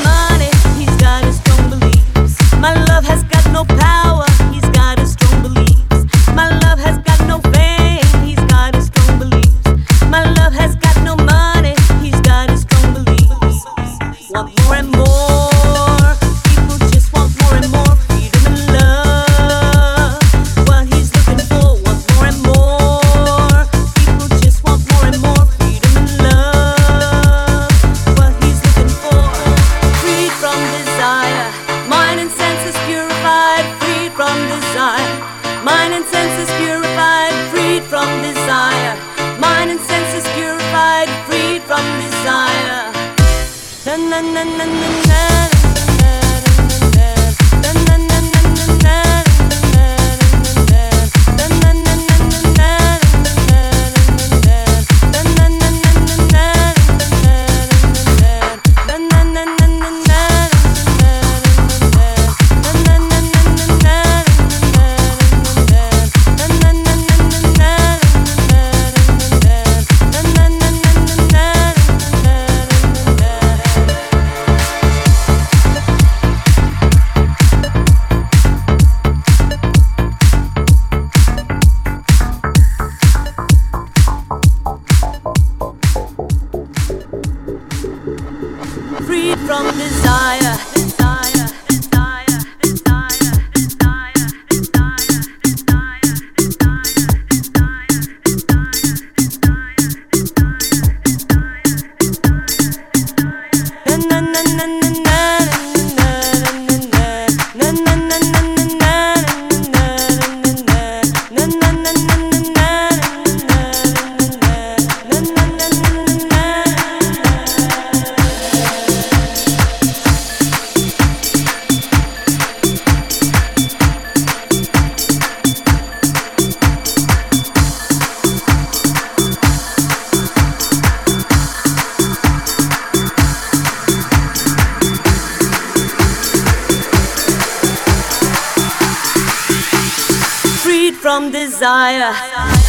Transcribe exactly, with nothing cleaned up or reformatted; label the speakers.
Speaker 1: money, he's got his strong beliefs. My love has got no power, he's got his strong beliefs. My love has got no fame, he's got his strong beliefs. My love has got no money, he's got his strong beliefs. Want more and more, people just want more and more freedom and love. What he's looking for, want more and more. People just want more and more freedom and love. What he's looking for, freed from desire, mind and senses purified, freed from desire. Mind and senses purified, freed from desire. Mind and senses purified, freed from desire. Na na na na na na. Freed from desire, desire, desire, desire, desire, desire, desire, desire, na na na na na from desire.